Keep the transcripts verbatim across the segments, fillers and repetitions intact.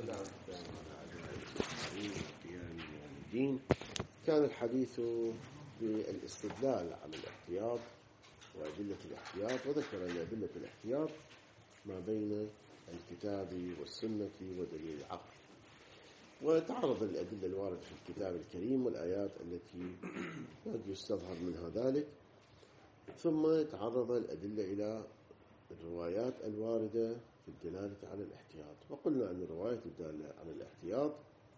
الدين. كان الحديث بالاستدلال على الاحتياط وأدلة الاحتياط، وذكر أن أدلة الاحتياط ما بين الكتاب والسنة ودليل العقل، وتعرض الأدلة الواردة في الكتاب الكريم والآيات التي قد يستظهر منها ذلك، ثم تعرض الأدلة إلى الروايات الواردة في الدلالة على الاحتياط. وقلنا أن الروايات الدالة على الاحتياط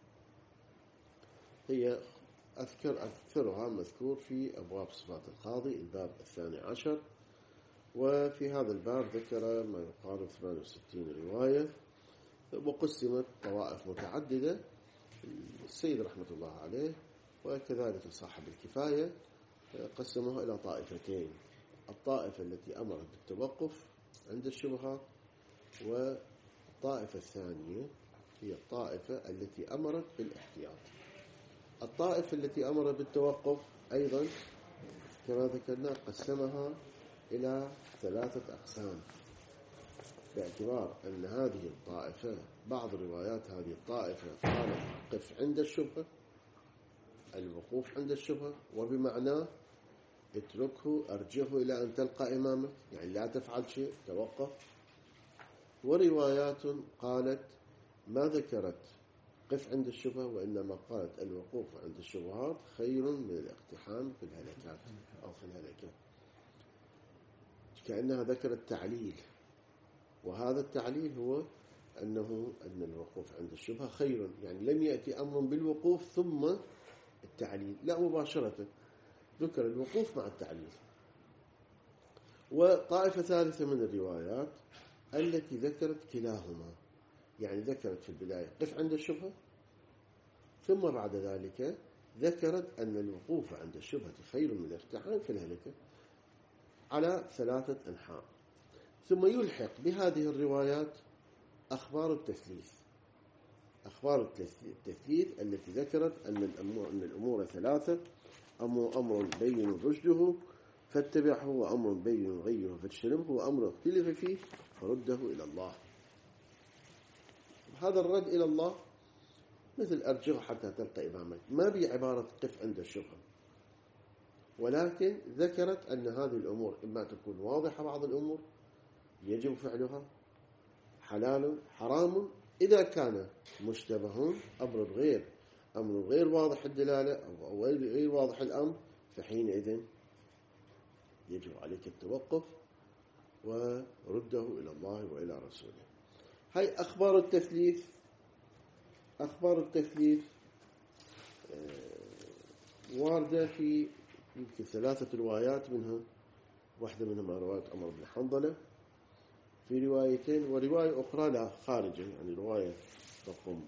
هي أذكر أكثرها مذكور في أبواب صفات القاضي الباب الثاني عشر، وفي هذا الباب ذكر ما يقارب ثمانية وستين رواية، وقسمت طوائف متعددة. السيد رحمة الله عليه وكذلك صاحب الكفاية قسموها إلى طائفتين: الطائفة التي أمرت بالتوقف عند الشبهات، والطائفة الثانية هي الطائفة التي أمرت بالاحتياط. الطائفة التي أمرت بالتوقف أيضا كما ذكرنا قسمها إلى ثلاثة أقسام، باعتبار أن هذه الطائفة بعض روايات هذه الطائفة قالت قف عند الشبهة، الوقوف عند الشبهة، وبمعناه اتركه أرجه إلى أن تلقى إمامك، يعني لا تفعل شيء، توقف. وروايات قالت ما ذكرت قف عند الشبهة، وإنما قالت الوقوف عند الشبهات خير من الاقتحام في الهلكات أو في الهلكات، كأنها ذكرت تعليل، وهذا التعليل هو أنه أن الوقوف عند الشبهة خير، يعني لم يأتي أمر بالوقوف ثم التعليل، لا، مباشرة ذكر الوقوف مع التعليل. وطائفة ثالثة من الروايات التي ذكرت كلاهما، يعني ذكرت في البداية قف عند الشبهة، ثم بعد ذلك ذكرت أن الوقوف عند الشبهة خير من الاقتحام في الهلكة، على ثلاثة أنحاء. ثم يلحق بهذه الروايات أخبار التثليث، أخبار التثليث التي ذكرت أن الأمور, أن الأمور ثلاثة: أمر, أمر بين رشده فاتبعه، وأمر بين غيه فاجتنبه، وأمر اختلف فيه فرده إلى الله. هذا الرد إلى الله مثل أرجه حتى تلقى إمامك، ما بعبارة قف عند الشبهة، ولكن ذكرت أن هذه الأمور إما تكون واضحة، بعض الأمور يجب فعلها، حلال حرام، إذا كان مشتبه أمر غير أمر غير واضح الدلالة أو غير واضح الأمر، فحينئذ يجب عليك التوقف ورده إلى الله وإلى رسوله. هاي أخبار التثليث. أخبار التثليث واردة في يمكن ثلاثة روايات، منها واحدة منها رواية عمر بن حنظلة في روايتين، ورواية أخرى لا خارجة، يعني رواية رقم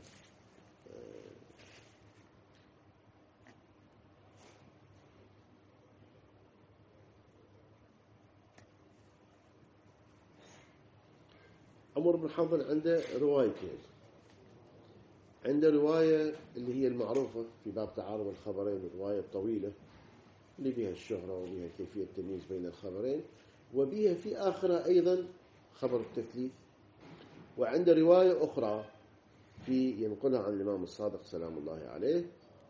عمر بن حنظل عنده روايتين. عنده رواية اللي هي المعروفة في باب تعارض الخبرين، الرواية الطويلة اللي بها الشهرة وبها كيفية التمييز بين الخبرين، وبها في آخرها أيضا خبر التثليث. وعنده رواية أخرى في ينقلها عن الإمام الصادق سلام الله عليه: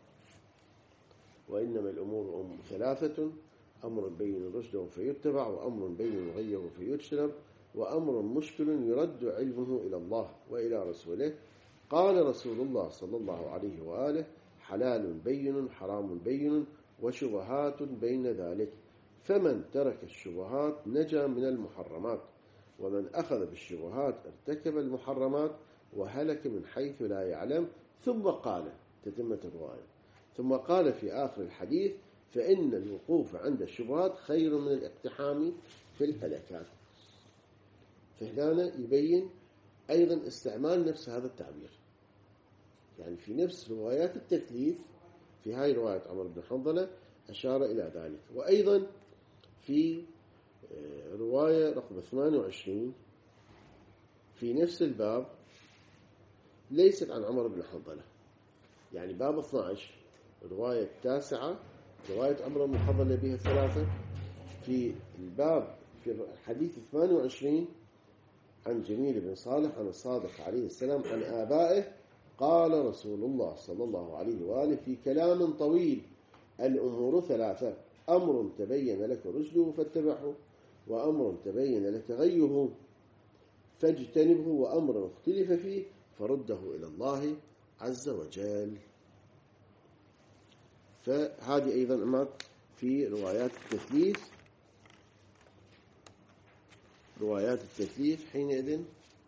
وإنما الأمور أم ثلاثة: أمر بين رشده فيتبع، وأمر بين غيه فيجتنب، وأمر مشكل يرد علمه إلى الله وإلى رسوله. قال رسول الله صلى الله عليه وآله: حلال بين حرام بين وشبهات بين ذلك، فمن ترك الشبهات نجا من المحرمات، ومن أخذ بالشبهات ارتكب المحرمات وهلك من حيث لا يعلم. ثم قال تتمة الرواية: ثم قال في آخر الحديث: فإن الوقوف عند الشبهات خير من الاقتحام في الهلكات. فهنا يبين أيضا استعمال نفس هذا التعبير، يعني في نفس روايات التثليث في هاي رواية عمر بن حنظلة أشار إلى ذلك. وأيضا في رواية رقم ثمانية وعشرين في نفس الباب ليست عن عمر بن حنظلة، يعني باب اثني عشر الرواية التاسعة رواية عمر بن حنظلة بها ثلاثة. في الباب في الحديث ثمانية وعشرين عن جميل بن صالح عن الصادق عليه السلام عن آبائه قال رسول الله صلى الله عليه وآله في كلام طويل: الأمور ثلاثة: أمر تبين لك رشده فاتبعه، وأمر تبين لك غيه فاجتنبه، وأمر اختلف فيه فرده إلى الله عز وجل. فهذه أيضا في روايات التثليث روايات التثليث حينئذ.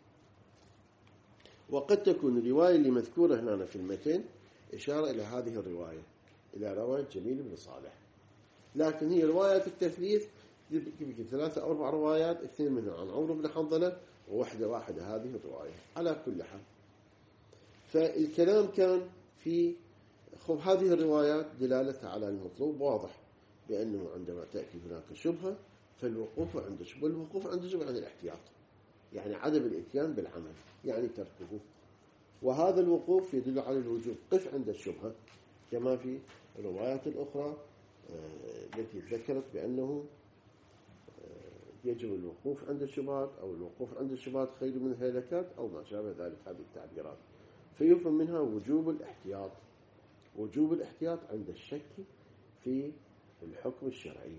وقد تكون الرواية اللي مذكورة هنا في المتن إشارة إلى هذه الرواية، إلى رواية جميل بن صالح، لكن هي رواية التثليث يمكن ثلاثة أو أربع روايات، اثنين منها عن عمرو بن حنظلة وواحدة واحدة هذه الرواية. على كل حال، فالكلام كان في خب هذه الروايات دلالة على المطلوب واضح، بأنه عندما تأتي هناك شبهة فالوقوف عند شبهة، الوقوف عند شبهة عن الاحتياط، يعني عدم الاتيان بالعمل، يعني تركه. وهذا الوقوف يدل على الوجوب، قف عند الشبهة، كما في الروايات الأخرى التي ذكرت بأنه يجب الوقوف عند الشبهات، أو الوقوف عند الشبهات خير من الهلكات، أو ما شابه ذلك هذه التعبيرات. فيفهم منها وجوب الاحتياط، وجوب الاحتياط عند الشك في الحكم الشرعي.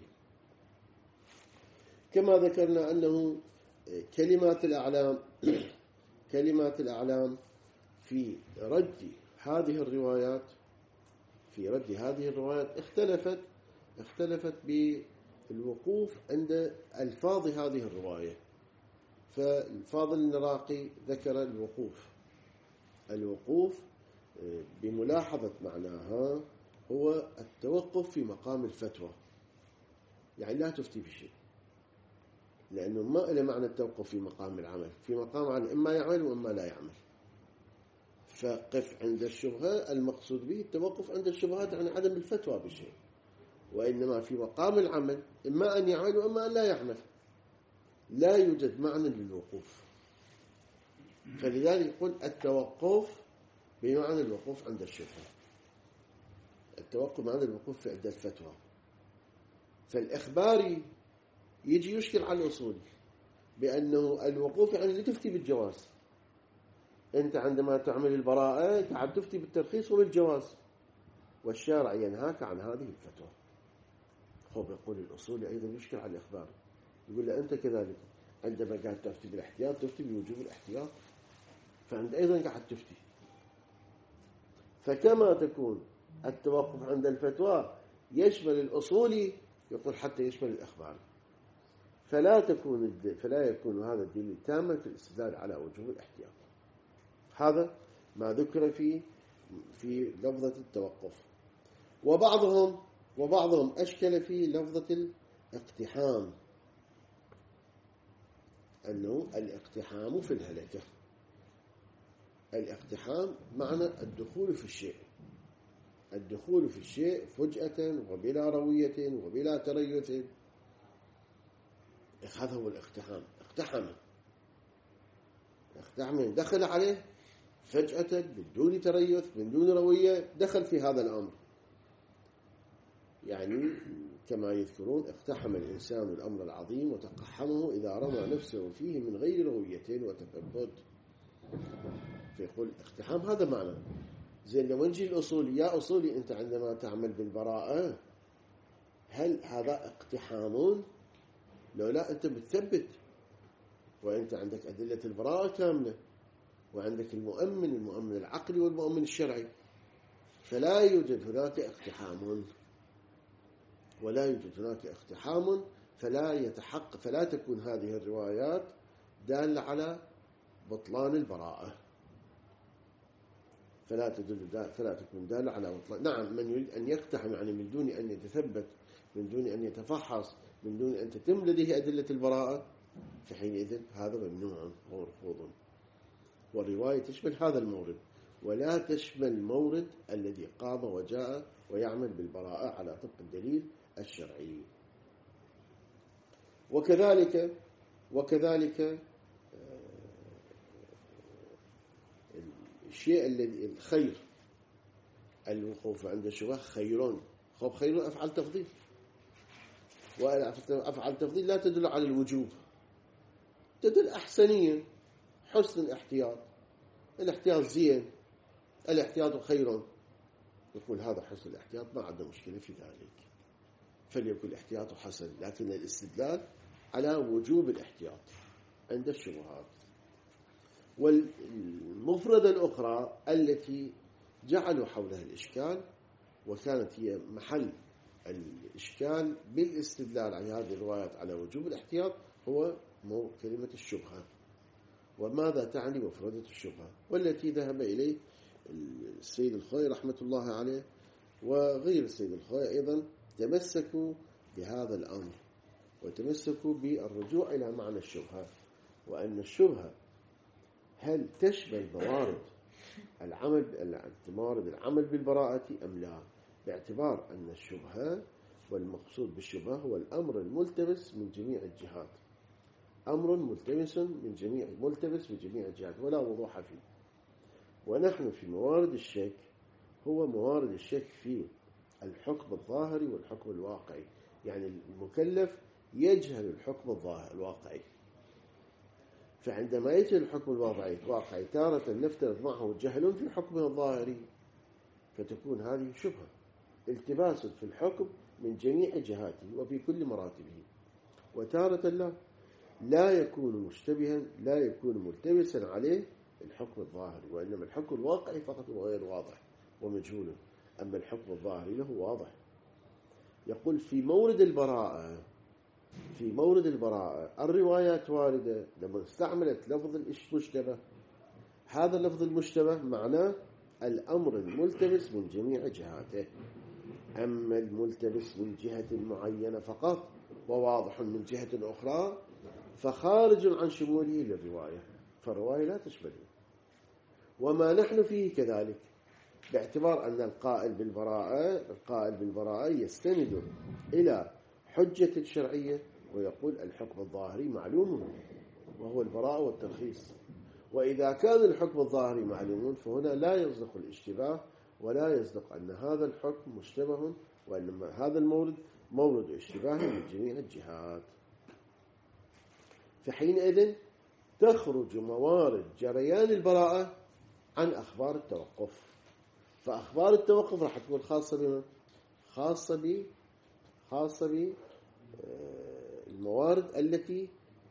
كما ذكرنا أنه كلمات الأعلام كلمات الأعلام في رد هذه الروايات في رد هذه الروايات اختلفت اختلفت بالوقوف عند ألفاظ هذه الرواية. فالفاضل النراقي ذكر الوقوف الوقوف بملاحظة معناها هو التوقف في مقام الفتوى، يعني لا تفتي بشيء، لأنه ما له معنى التوقف في مقام العمل، في مقام عمل إما يعمل وإما لا يعمل. فقف عند الشبهة المقصود به التوقف عند الشبهات عن عدم الفتوى بشيء، وإنما في مقام العمل إما أن يعمل وإما أن لا يعمل، لا يوجد معنى للوقوف. فلذلك يقول التوقف بمعنى الوقوف عند الشبهة، التوقف معنى الوقوف في عند الفتوى. فالإخباري يجي يشكل على الأصول بأنه الوقوف يعني لتفتي بالجواز، أنت عندما تعمل البراءة تعب تفتي بالترخيص وبالجواز، والشارع ينهاك عن هذه الفتوى. هو يقول الأصول أيضا يشكل على الإخبار، يقول له أنت كذلك عندما قاعد تفتي بالاحتياط تفتي بوجوب الاحتياط، فأنت أيضا قاعد تفتي. فكما تكون التوقف عند الفتوى يشمل الأصولي، يقول حتى يشمل الإخبار، فلا تكون فلا يكون هذا الدليل تاما في الاستدلال على وجوب الاحتياط. هذا ما ذكر في في لفظة التوقف. وبعضهم وبعضهم أشكل في لفظة الاقتحام، أنه الاقتحام في الهلكة. الاقتحام معنى الدخول في الشيء، الدخول في الشيء فجأة وبلا روية وبلا تريث، هذا هو الاقتحام. اقتحم اقتحم دخل عليه فجأة بدون تريث بدون روية، دخل في هذا الأمر. يعني كما يذكرون اقتحم الإنسان الأمر العظيم وتقحمه إذا رمى نفسه فيه من غير روية وتثبت. فيقول اقتحام هذا معنى. زين لو نجي الأصولي، يا أصولي أنت عندما تعمل بالبراءة هل هذا اقتحام؟ لو لا أنت بتثبت، وأنت عندك أدلة البراءة كاملة، وعندك المؤمن المؤمن العقلي والمؤمن الشرعي، فلا يوجد هناك اقتحام، ولا يوجد هناك اقتحام، فلا يتحقق، فلا تكون هذه الروايات دالة على بطلان البراءة، فلا تدل فلا تكون دالة على بطلان. نعم، من يريد أن يقتحم يعني من دون أن يتثبت، من دون أن يتفحص، من دون أن تتم لديه أدلة البراءة، فحينئذ هذا ممنوع ومرفوض. والرواية تشمل هذا المورد، ولا تشمل المورد الذي قام وجاء ويعمل بالبراءة على طبق الدليل الشرعي. وكذلك وكذلك الشيء الذي الخير، الوقوف عند الشبهة خيرون، خب خيرون أفعل تفضيل، وأفعل تفضيل لا تدل على الوجوب، تدل أحسنية، حسن الاحتياط، الاحتياط زين، الاحتياط خير، يقول هذا حسن الاحتياط ما عنده مشكلة في ذلك، فليكن الاحتياط حسن، لكن الاستدلال على وجوب الاحتياط عند الشبهات. والمفردة الأخرى التي جعلوا حولها الإشكال وكانت هي محل الإشكال بالاستدلال على هذه الروايات على وجوب الاحتياط هو كلمة الشبهة. وماذا تعني مفردة الشبهة؟ والتي ذهب إليه السيد الخوئي رحمة الله عليه وغير السيد الخوئي أيضا تمسكوا بهذا الأمر وتمسكوا بالرجوع إلى معنى الشبهة، وأن الشبهة هل تشمل موارد العمل موارد العمل بالبراءة أم لا، باعتبار أن الشبهة والمقصود بالشبهة هو الأمر الملتبس من جميع الجهات، أمر ملتبس من جميع ملتبس من جميع الجهات ولا وضوح فيه. ونحن في موارد الشك هو موارد الشك في الحكم الظاهري والحكم الواقعي، يعني المكلف يجهل الحكم الظاهر الواقعي، فعندما يجهل الحكم الواقعي تارة نفترض معه جهل في حكمه الظاهري، فتكون هذه شبهة، التباس في الحكم من جميع جهاته وفي كل مراتبه. وتارة لا لا يكون مشتبها، لا يكون ملتبسا عليه الحكم الظاهري، وإنما الحكم الواقعي فقط غير واضح ومجهول، أما الحكم الظاهري له واضح. يقول في مورد البراءة في مورد البراءة الروايات واردة لما استعملت لفظ المشتبه، هذا اللفظ المشتبه معناه الأمر الملتبس من جميع جهاته، أما الملتبس من جهة معينة فقط وواضح من جهة أخرى فخارج عن شموله للرواية، فالرواية لا تشمله. وما نحن فيه كذلك، باعتبار أن القائل بالبراءة القائل بالبراءة يستند إلى حجة شرعية ويقول الحكم الظاهري معلوم وهو البراءة والترخيص، وإذا كان الحكم الظاهري معلوم فهنا لا يصدق الاشتباه ولا يصدق أن هذا الحكم مشتبه، وإنما هذا المورد مورد اشتباه من جميع الجهات. فحينئذ تخرج موارد جريان البراءة عن أخبار التوقف، فأخبار التوقف راح تكون خاصة بما خاصة ب خاصة ب الموارد التي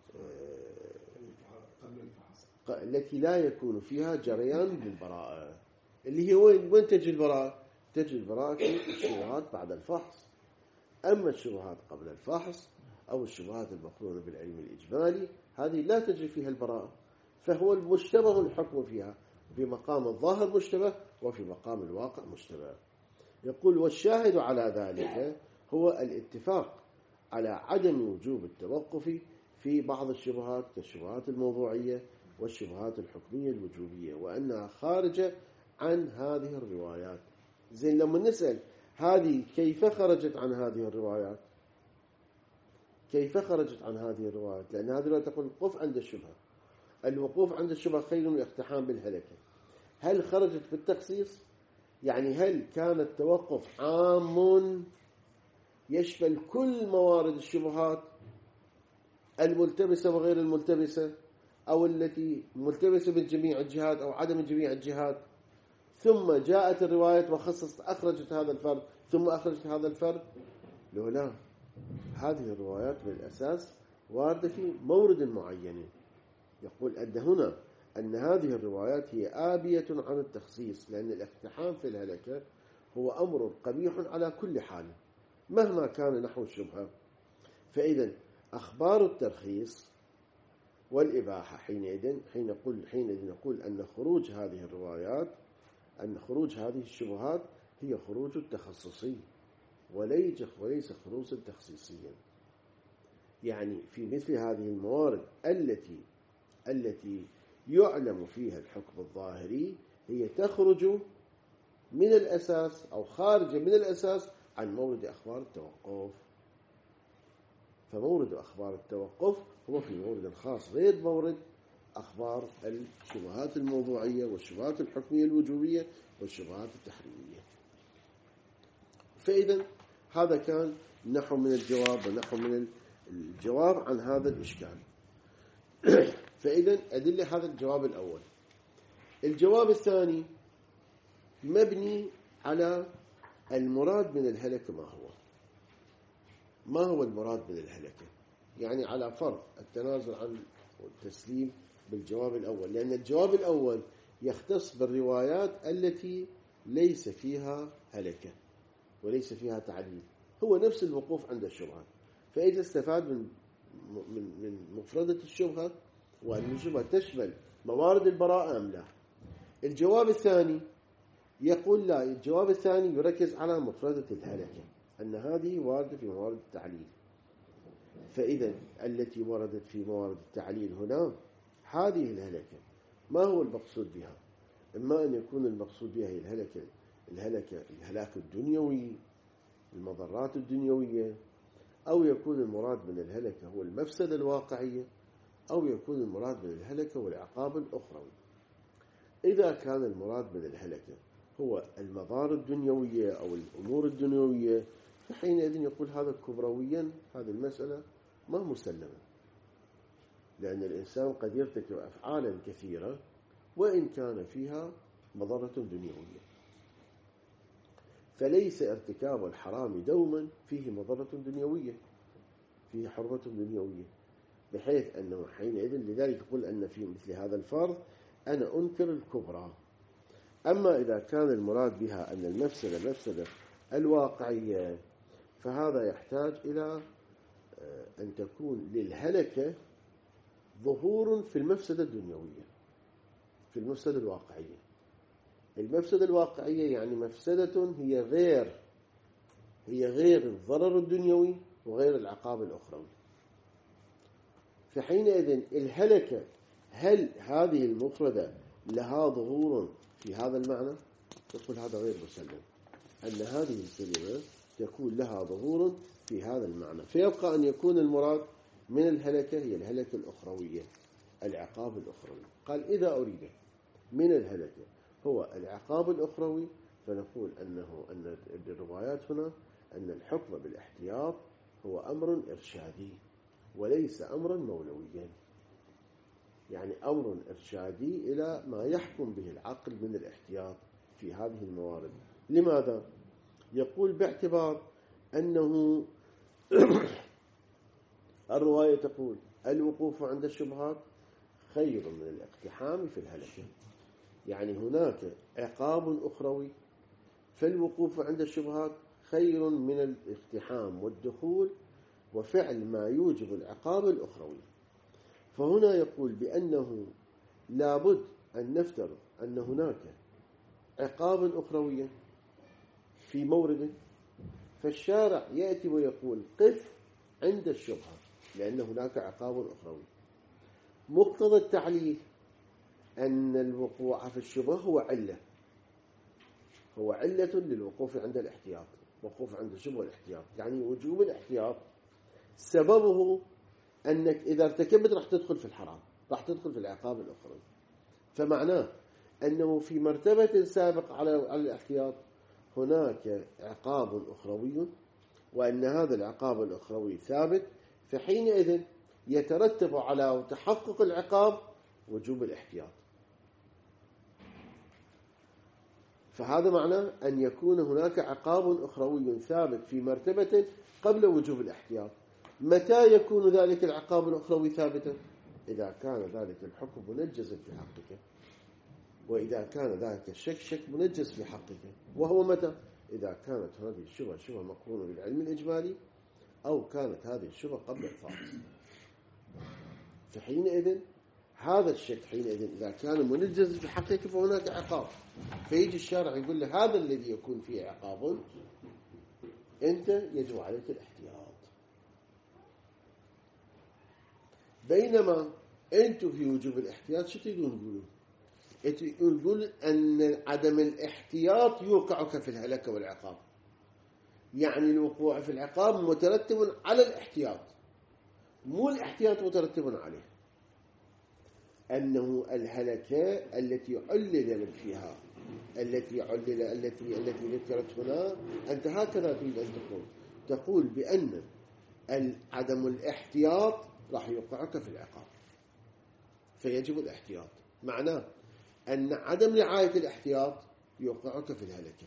التي لا يكون فيها جريان بالبراءة، اللي هي وين وين تجي البراءة؟ تجي البراءة في الشبهات بعد الفحص. أما الشبهات قبل الفحص أو الشبهات المقرونة بالعلم الإجمالي هذه لا تجري فيها البراءة، فهو المشتبه الحكم فيها في مقام الظاهر مشتبه وفي مقام الواقع مشتبه. يقول والشاهد على ذلك هو الاتفاق على عدم وجوب التوقف في بعض الشبهات كالشبهات الموضوعية والشبهات الحكمية الوجوبية، وأنها خارجة عن هذه الروايات. زين لما نسأل هذه كيف خرجت عن هذه الروايات؟ كيف خرجت عن هذه الروايات؟ لأن هذه الرواية تقول الوقوف عند الشبهة، الوقوف عند الشبهة خير من الاقتحام بالهلكة. هل خرجت بالتخصيص؟ يعني هل كان التوقف عام يشمل كل موارد الشبهات الملتبسة وغير الملتبسة، أو التي ملتبسة من جميع الجهات أو عدم جميع الجهات، ثم جاءت الرواية وخصصت أخرجت هذا الفرد ثم أخرجت هذا الفرد؟ لو لا، هذه الروايات بالأساس واردة في مورد معين. يقول أن هنا أن هذه الروايات هي آبية عن التخصيص، لأن الاقتحام في الهلكة هو أمر قبيح على كل حال مهما كان نحو الشبهة. فإذا أخبار الترخيص والإباحة حينئذ حين نقول حينئذ نقول أن خروج هذه الروايات أن خروج هذه الشبهات هي خروج التخصصي وليس وليس خروجا تخصيصيا. يعني في مثل هذه الموارد التي التي يعلم فيها الحكم الظاهري هي تخرج من الأساس أو خارجة من الأساس عن مورد أخبار التوقف. فمورد أخبار التوقف هو في مورد خاص غير مورد أخبار الشبهات الموضوعية والشبهات الحكمية الوجوبية والشبهات التحريمية. فإذا هذا كان نحو من الجواب ونحو من الجواب عن هذا الإشكال. فإذا أدلة هذا الجواب الأول. الجواب الثاني مبني على المراد من الهلكة ما هو. ما هو المراد من الهلكة؟ يعني على فرض التنازل عن التسليم بالجواب الأول، لأن الجواب الأول يختص بالروايات التي ليس فيها هلكة وليس فيها تعليل، هو نفس الوقوف عند الشبهة. فإذا استفاد من من من مفردة الشبهة وأن الشبهة تشمل موارد البراءة أم لا. الجواب الثاني يقول لا، الجواب الثاني يركز على مفردة الهلكة، أن هذه واردة في موارد التعليل. فإذا التي وردت في موارد التعليل هنا هذه الهلكة، ما هو المقصود بها؟ إما أن يكون المقصود بها هي الهلكة الهلكة الهلاك الدنيوي، المضرات الدنيوية، أو يكون المراد من الهلكة هو المفسدة الواقعية، أو يكون المراد من الهلكة والعقاب الأخروي. إذا كان المراد من الهلكة هو المضار الدنيوية أو الأمور الدنيوية، فحينئذ يقول هذا كبرويا، هذه المسألة ما مسلمة، لأن الإنسان قد يرتكب أفعالا كثيرة وإن كان فيها مضرة دنيوية، فليس ارتكاب الحرام دوما فيه مضرة دنيوية، فيه حرمة دنيوية، بحيث أنه حينئذ لذلك يقول أن في مثل هذا الفرض أنا أنكر الكبرى. أما إذا كان المراد بها أن المفسدة المفسدة الواقعية، فهذا يحتاج إلى أن تكون للهلكة ظهور في المفسدة الدنيوية، في المفسدة الواقعية. المفسدة الواقعية يعني مفسدة هي غير هي غير الضرر الدنيوي وغير العقاب الأخروي. فحينئذ الهلكة، هل هذه المفردة لها ظهور في هذا المعنى؟ يقول هذا غير مسلم، أن هذه الكلمة تكون لها ظهور في هذا المعنى، فيبقى أن يكون المراد من الهلكة هي الهلكة الأخروية، العقاب الأخروي. قال إذا أريد من الهلكة هو العقاب الأخروي، فنقول أنه أن الروايات هنا أن الحكم بالاحتياط هو أمر إرشادي وليس أمرا مولويا، يعني أمر إرشادي إلى ما يحكم به العقل من الاحتياط في هذه الموارد. لماذا؟ يقول باعتبار أنه الرواية تقول الوقوف عند الشبهات خير من الاقتحام في الهلكة، يعني هناك عقاب أخروي، فالوقوف عند الشبهات خير من الاقتحام والدخول وفعل ما يوجب العقاب الأخروي. فهنا يقول بأنه لابد أن نفترض أن هناك عقاب أخرويا في مورد، فالشارع يأتي ويقول قف عند الشبهة لأن هناك عقاب أخروي. مقتضى التعليل أن الوقوع في الشبهة هو علة هو علة للوقوف عند الاحتياط. وقوف عند الشبهة والاحتياط يعني وجوب الاحتياط سببه أنك إذا ارتكبت راح تدخل في الحرام، راح تدخل في العقاب الأخروي. فمعناه أنه في مرتبة سابقة على الاحتياط هناك عقاب أخروي، وأن هذا العقاب الأخروي ثابت، فحينئذ يترتب على تحقق العقاب وجوب الاحتياط. فهذا معناه أن يكون هناك عقاب أخروي ثابت في مرتبة قبل وجوب الاحتياط. متى يكون ذلك العقاب الأخروي ثابتا؟ إذا كان ذلك الحكم منجزا في حقك، وإذا كان ذلك الشك شك منجز في حقك. وهو متى؟ إذا كانت هذه الشبهة شبهة مقرونة بالعلم الإجمالي، أو كانت هذه الشبهة قبل الفاظ. فحينئذ هذا الشك حينئذ إذا كان منجز في حقك فهناك عقاب، فيجي الشارع يقول له هذا الذي يكون فيه عقاب أنت يجب عليك الاحتياط. بينما أنتم في وجوب الاحتياط شو تقولون؟ تقولون تقول أن عدم الاحتياط يوقعك في الهلكة والعقاب، يعني الوقوع في العقاب مترتب على الاحتياط، مو الاحتياط مترتب عليه. أنه الهلكة التي علل فيها التي علل التي التي ذكرت هنا، أنت هكذا تريد أن تقول تقول بأن عدم الاحتياط راح يوقعك في العقاب، فيجب الاحتياط. معناه أن عدم رعاية الاحتياط يوقعك في الهلكة.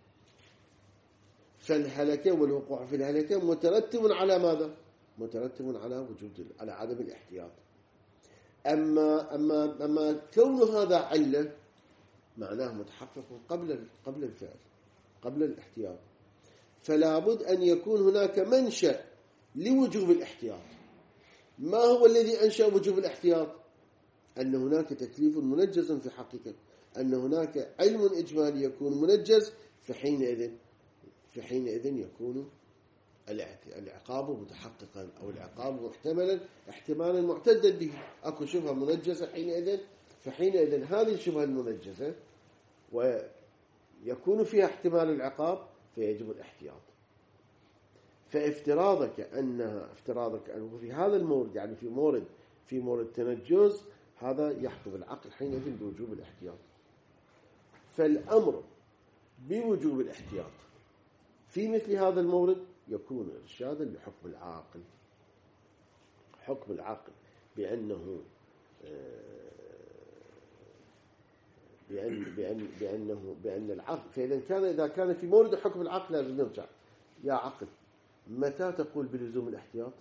فالهلكة والوقوع في الهلكة مترتب على ماذا؟ مترتب على وجود على عدم الاحتياط. أما أما أما كون هذا علة معناه متحقق قبل قبل الفعل، قبل الاحتياط. فلا بد أن يكون هناك منشأ لوجوب الاحتياط. ما هو الذي أنشأ وجوب الاحتياط؟ أن هناك تكليف منجز في حقيقة، أن هناك علم إجمالي يكون منجز، فحينئذ فحينئذ يكون العقاب متحققا أو العقاب محتملا احتمالا معتدا به. أكو شبهة منجزة حينئذ، فحينئذ هذه الشبهة المنجزة ويكون فيها احتمال العقاب فيجب الاحتياط. فافتراضك أنها افتراضك أنه في هذا المورد، يعني في مورد في مورد تنجز، هذا يحكم العقل حينئذ بوجوب الاحتياط. فالأمر بوجوب الاحتياط في مثل هذا المورد يكون إرشادا لحكم العاقل. حكم العاقل بأنه بأن بأن بأنه بأن العقل، فإذا كان إذا كان في مورد حكم العقل لازم نرجع. يا عقل، متى تقول بلزوم الاحتياط؟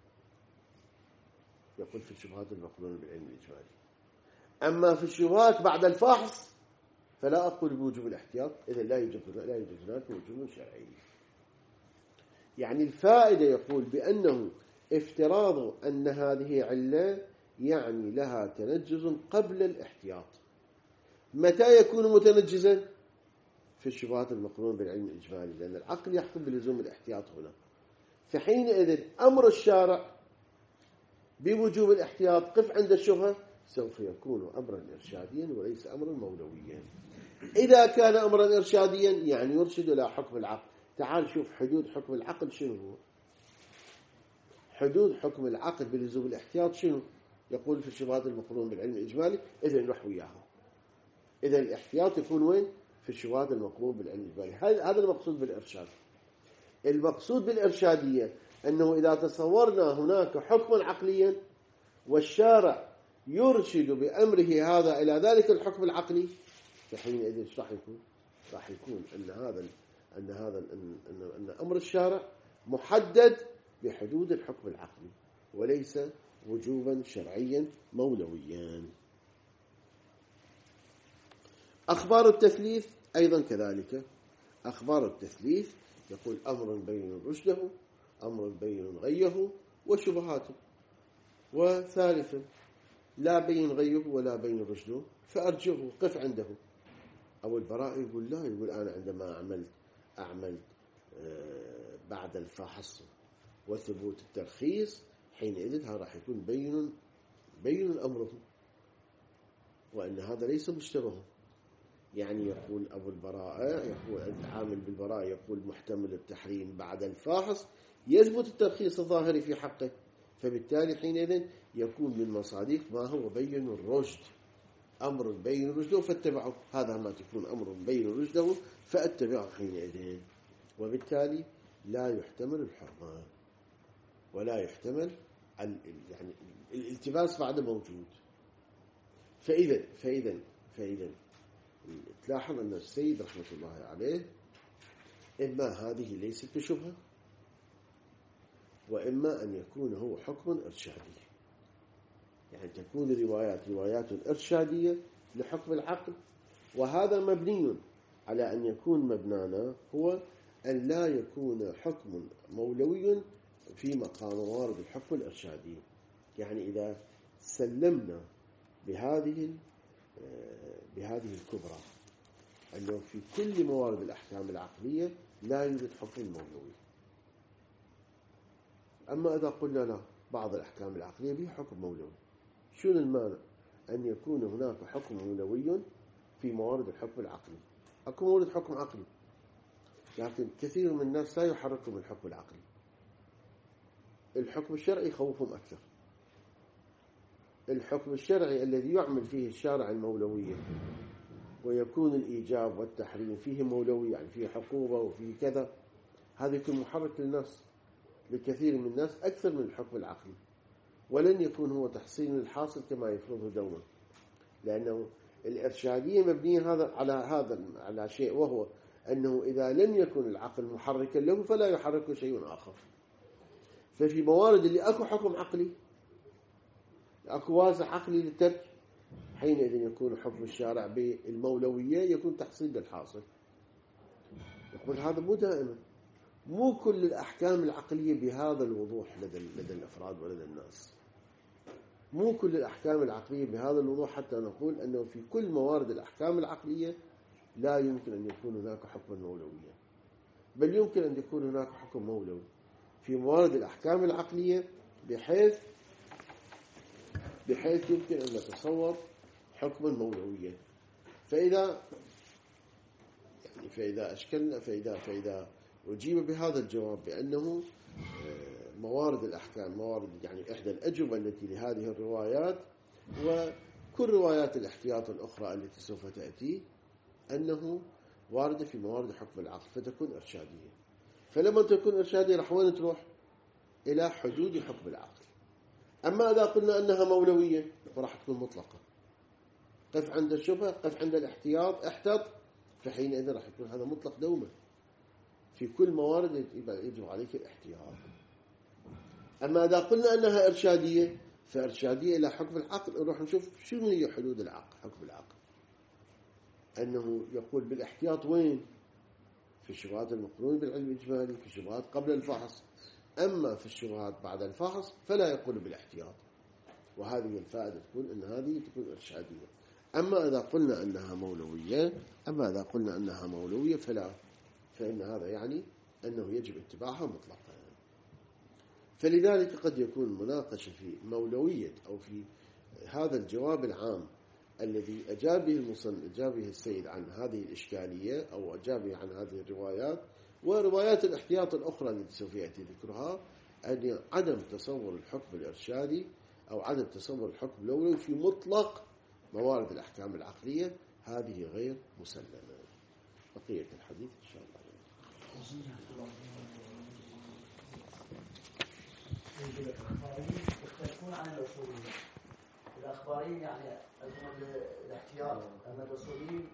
يقول في الشبهات المقرونة بالعلم الإجمالي. أما في الشبهات بعد الفحص فلا أقول بوجوب الاحتياط، إذا لا يوجد لا يوجد هناك وجوب شرعي. يعني الفائدة يقول بأنه افتراض أن هذه علة يعني لها تنجز قبل الاحتياط. متى يكون متنجزا؟ في الشبهات المقرونة بالعلم الإجمالي، لأن العقل يحكم بلزوم الاحتياط هنا. فحينئذ أمر الشارع بوجوب الاحتياط قف عند الشبهة سوف يكون أمرا إرشاديا وليس أمرا مولويا. إذا كان أمرا إرشاديا يعني يرشد إلى حكم العقل. تعال شوف حدود حكم العقل شنو هو. حدود حكم العقل بلزوم الاحتياط شنو؟ يقول في الشبهات المقرونة بالعلم الإجمالي. إذا نروح وياها. إذا الاحتياط يكون وين؟ في الشبهات المقرونة بالعلم الإجمالي. هذا المقصود بالإرشاد. المقصود بالإرشادية أنه إذا تصورنا هناك حكما عقليا والشارع يرشد بأمره هذا إلى ذلك الحكم العقلي، فحينئذ ايش راح يكون؟ راح يكون أن هذا أن هذا أن, أن, أن أمر الشارع محدد بحدود الحكم العقلي وليس وجوبا شرعيا مولويا. أخبار التثليث أيضا كذلك. أخبار التثليث يقول أمر بين رشده، أمر بين غيه، وشبهاته. وثالثا لا بين غيه ولا بين رشده فأرجه قف عنده. أو البراء يقول لا، يقول أنا عندما أعمل أعمل بعد الفحص وثبوت الترخيص حينئذ هذا راح يكون بين بين أمره، وأن هذا ليس مشتبه. يعني يقول أبو البراء، يقول العامل بالبراء يقول محتمل التحريم بعد الفاحص يثبت الترخيص الظاهري في حقه، فبالتالي حينئذ يكون من مصادق ما هو بين الرشد. أمر بين رشده فاتبعه، هذا ما تكون أمر بين رشده فاتبعه حينئذ. وبالتالي لا يحتمل الحرمان ولا يحتمل يعني الالتباس بعد موجود. فإذا فإذا فإذا تلاحظ أن السيد رحمة الله عليه إما هذه ليست بشبهة، وإما أن يكون هو حكم إرشادي، يعني تكون الروايات روايات إرشادية لحكم العقل. وهذا مبني على أن يكون مبنانا هو أن لا يكون حكم مولوي في مقام موارد الحكم الإرشادي. يعني إذا سلمنا بهذه بهذه الكبرى أنه في كل موارد الأحكام العقلية لا يوجد حكم مولوي. أما إذا قلنا لا، بعض الأحكام العقلية بها حكم مولوي، شنو المانع أن يكون هناك حكم مولوي في موارد الحكم العقلي؟ أكو مورد حكم عقلي، لكن كثير من الناس لا يحركهم الحكم العقلي. الحكم الشرعي يخوفهم أكثر. الحكم الشرعي الذي يعمل فيه الشارع المولوية ويكون الإيجاب والتحريم فيه مولوي، يعني فيه حقوبة وفيه كذا، هذا يكون محرك للناس، لكثير من الناس أكثر من الحكم العقلي، ولن يكون هو تحصيل الحاصل كما يفرضه دوما. لأنه الإرشادية مبنية هذا على هذا على شيء، وهو أنه إذا لم يكن العقل محركا له فلا يحرك شيء آخر. ففي موارد اللي أكو حكم عقلي، أكو واسع عقلي للترك، حينئذ يكون حكم الشارع بالمولوية يكون تحصيل للحاصل. يقول هذا مو دائما، مو كل الأحكام العقلية بهذا الوضوح لدى لدى الأفراد ولدى الناس، مو كل الأحكام العقلية بهذا الوضوح حتى نقول أنه في كل موارد الأحكام العقلية لا يمكن أن يكون هناك حكم مولوية، بل يمكن أن يكون هناك حكم مولوي في موارد الأحكام العقلية بحيث بحيث يمكن أن نتصور حكما مولويا. فإذا يعني فإذا أشكلنا فإذا فإذا أجيب بهذا الجواب بأنه موارد الأحكام موارد يعني إحدى الأجوبة التي لهذه الروايات وكل روايات الاحتياط الأخرى التي سوف تأتي أنه واردة في موارد حكم العقل فتكون إرشادية. فلما تكون إرشادية راح وين تروح؟ إلى حدود حكم العقل. أما إذا قلنا أنها مولوية فراح تكون مطلقة، قف عند الشبهة، قف عند الاحتياط، احتط، فحينئذ راح يكون هذا مطلق دوما في كل موارد يجب عليك الاحتياط. أما إذا قلنا أنها إرشادية فإرشادية إلى حكم العقل، نروح نشوف شنو هي حدود العقل حكم العقل، أنه يقول بالاحتياط وين؟ في الشبهات المقرونة بالعلم الإجمالي، في الشبهات قبل الفحص. أما في الشبهات بعد الفحص فلا يقول بالاحتياط، وهذه الفائدة تكون أن هذه تكون إرشادية. أما إذا قلنا أنها مولوية أما إذا قلنا أنها مولوية فلا، فإن هذا يعني أنه يجب اتباعها مطلقا. فلذلك قد يكون مناقشة في مولوية أو في هذا الجواب العام الذي أجاب به المصنف أجاب به السيد عن هذه الإشكالية أو أجاب به عن هذه الروايات وروايات الاحتياط الأخرى التي سوف يأتي ذكرها، أن عدم تصور الحكم الإرشادي أو عدم تصور الحكم الأولوي في مطلق موارد الأحكام العقلية هذه غير مسلمة. بقية الحديث إن شاء الله. الأخباريين يختلفون عن الأصوليين. الأخباريين يعني عندهم الاحتياط، أما الأصوليين